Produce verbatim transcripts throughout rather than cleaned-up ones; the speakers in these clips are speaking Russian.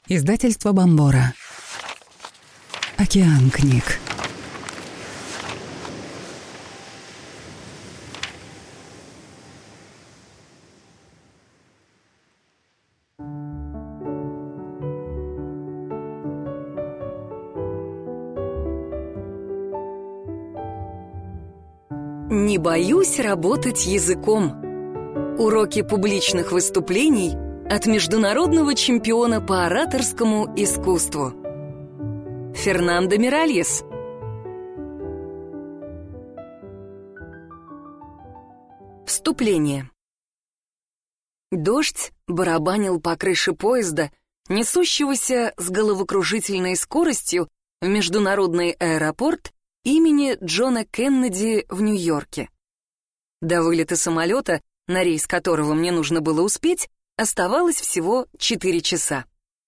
Издательство Бомбора. Океан книг. Не боюсь работать языком. Уроки публичных выступлений от международного чемпиона по ораторскому искусству. Фернандо Миральес. Вступление. Дождь барабанил по крыше поезда, несущегося с головокружительной скоростью в международный аэропорт имени Джона Кеннеди в Нью-Йорке. До вылета самолета, на рейс которого мне нужно было успеть, оставалось всего четыре часа.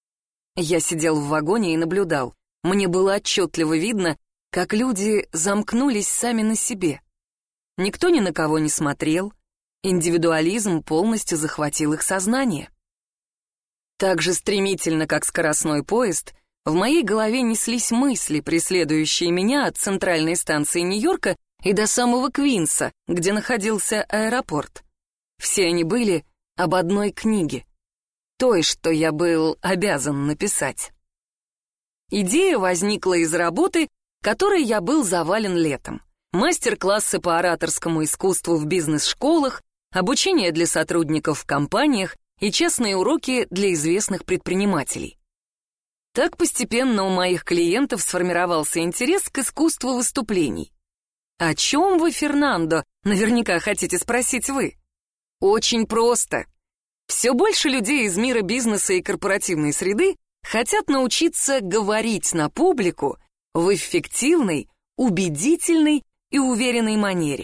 Я сидел в вагоне и наблюдал. Мне было отчетливо видно, как люди замкнулись сами на себе. Никто ни на кого не смотрел, индивидуализм полностью захватил их сознание. Так же стремительно, как скоростной поезд, в моей голове неслись мысли, преследующие меня от центральной станции Нью-Йорка и до самого Квинса, где находился аэропорт. Все они были об одной книге, той, что я был обязан написать. Идея возникла из работы, которой я был завален летом. Мастер-классы по ораторскому искусству в бизнес-школах, обучение для сотрудников в компаниях и частные уроки для известных предпринимателей. Так постепенно у моих клиентов сформировался интерес к искусству выступлений. «О чем вы, Фернандо?» — наверняка хотите спросить вы. Очень просто. Все больше людей из мира бизнеса и корпоративной среды хотят научиться говорить на публику в эффективной, убедительной и уверенной манере.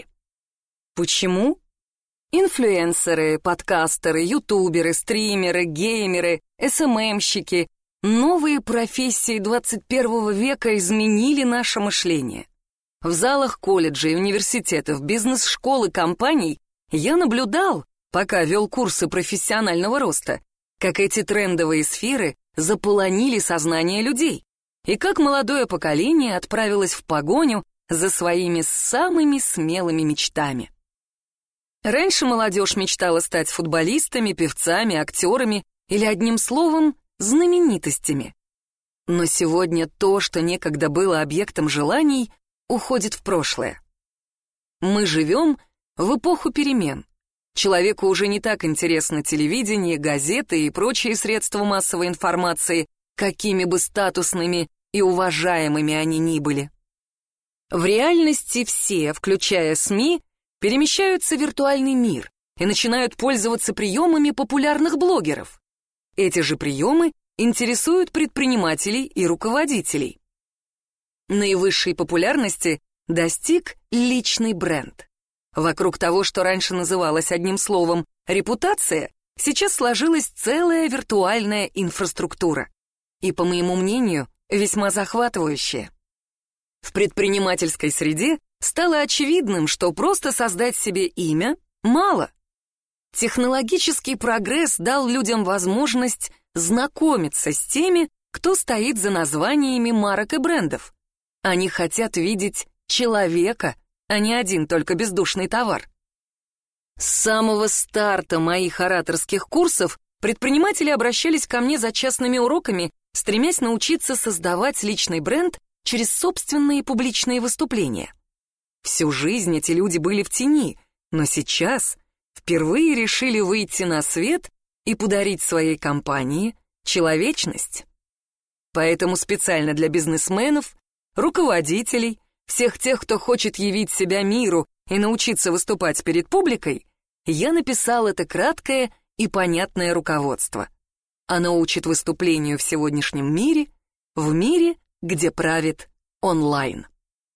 Почему? Инфлюенсеры, подкастеры, ютуберы, стримеры, геймеры, эс эм эм-щики, новые профессии двадцать первого века изменили наше мышление. В залах колледжей, университетов, бизнес-школ и компаний я наблюдал, пока вел курсы профессионального роста, как эти трендовые сферы заполонили сознание людей, и как молодое поколение отправилось в погоню за своими самыми смелыми мечтами. Раньше молодежь мечтала стать футболистами, певцами, актерами или, одним словом, знаменитостями. Но сегодня то, что некогда было объектом желаний, уходит в прошлое. Мы живем в эпоху перемен. Человеку уже не так интересно телевидение, газеты и прочие средства массовой информации, какими бы статусными и уважаемыми они ни были. В реальности все, включая СМИ, перемещаются в виртуальный мир и начинают пользоваться приемами популярных блогеров. Эти же приемы интересуют предпринимателей и руководителей. Наивысшей популярности достиг личный бренд. Вокруг того, что раньше называлось одним словом «репутация», сейчас сложилась целая виртуальная инфраструктура. И, по моему мнению, весьма захватывающая. В предпринимательской среде стало очевидным, что просто создать себе имя мало. Технологический прогресс дал людям возможность знакомиться с теми, кто стоит за названиями марок и брендов. Они хотят видеть человека, а не один только бездушный товар. С самого старта моих ораторских курсов предприниматели обращались ко мне за частными уроками, стремясь научиться создавать личный бренд через собственные публичные выступления. Всю жизнь эти люди были в тени, но сейчас впервые решили выйти на свет и подарить своей компании человечность. Поэтому специально для бизнесменов, руководителей, всех тех, кто хочет явить себя миру и научиться выступать перед публикой, я написал это краткое и понятное руководство. Оно учит выступлению в сегодняшнем мире, в мире, где правит онлайн.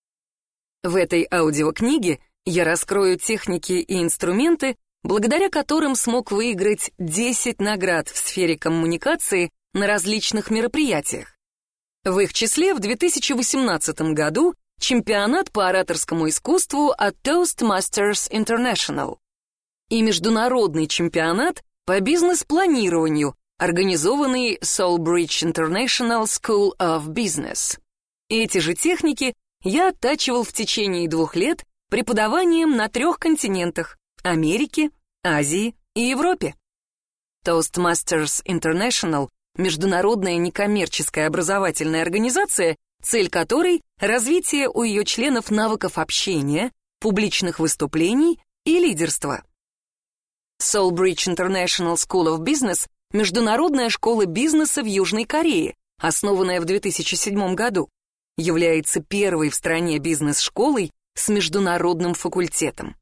В этой аудиокниге я раскрою техники и инструменты, благодаря которым смог выиграть десять наград в сфере коммуникации на различных мероприятиях. В их числе в две тысячи восемнадцатом году чемпионат по ораторскому искусству от Toastmasters International и международный чемпионат по бизнес-планированию организованный Soulbridge International School of Business. Эти же техники я оттачивал в течение двух лет преподаванием на трех континентах – Америке, Азии и Европе. Toastmasters International – международная некоммерческая образовательная организация, цель которой – развитие у ее членов навыков общения, публичных выступлений и лидерства. Soulbridge International School of Business – международная школа бизнеса в Южной Корее, основанная в две тысячи седьмом году, является первой в стране бизнес-школой с международным факультетом.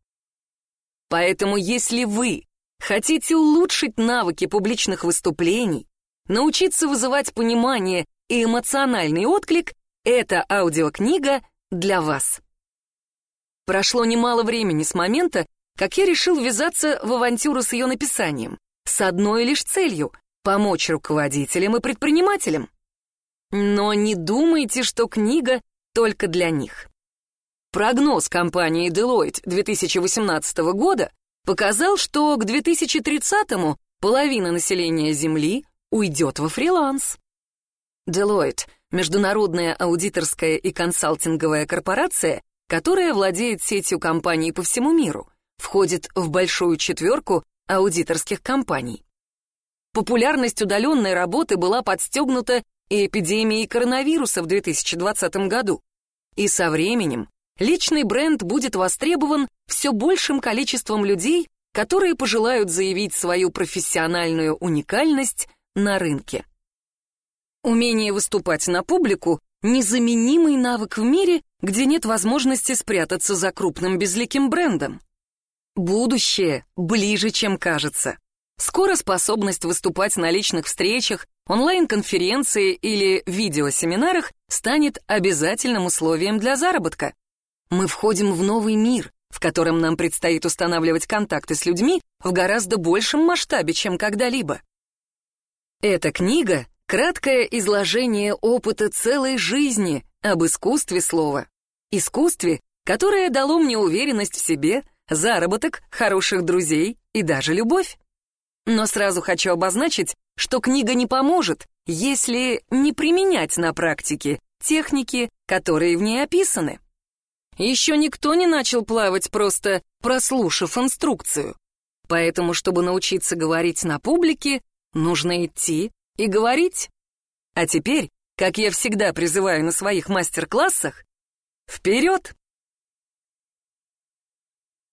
Поэтому если вы хотите улучшить навыки публичных выступлений, научиться вызывать понимание и эмоциональный отклик, эта аудиокнига для вас. Прошло немало времени с момента, как я решил ввязаться в авантюру с ее написанием, с одной лишь целью — помочь руководителям и предпринимателям. Но не думайте, что книга только для них. Прогноз компании Deloitte две тысячи восемнадцатого года показал, что к две тысячи тридцатому половина населения Земли уйдет во фриланс. Deloitte — международная аудиторская и консалтинговая корпорация, которая владеет сетью компаний по всему миру, входит в большую четверку аудиторских компаний. Популярность удаленной работы была подстегнута и эпидемией коронавируса в две тысячи двадцатом году. И со временем личный бренд будет востребован все большим количеством людей, которые пожелают заявить свою профессиональную уникальность на рынке. Умение выступать на публику — незаменимый навык в мире, где нет возможности спрятаться за крупным безликим брендом. Будущее ближе, чем кажется. Скоро способность выступать на личных встречах, онлайн-конференции или видеосеминарах станет обязательным условием для заработка. Мы входим в новый мир, в котором нам предстоит устанавливать контакты с людьми в гораздо большем масштабе, чем когда-либо. Эта книга — краткое изложение опыта целой жизни об искусстве слова. Искусстве, которое дало мне уверенность в себе, заработок, хороших друзей и даже любовь. Но сразу хочу обозначить, что книга не поможет, если не применять на практике техники, которые в ней описаны. Еще никто не начал плавать, просто прослушав инструкцию. Поэтому, чтобы научиться говорить на публике, нужно идти и говорить. А теперь, как я всегда призываю на своих мастер-классах, вперед!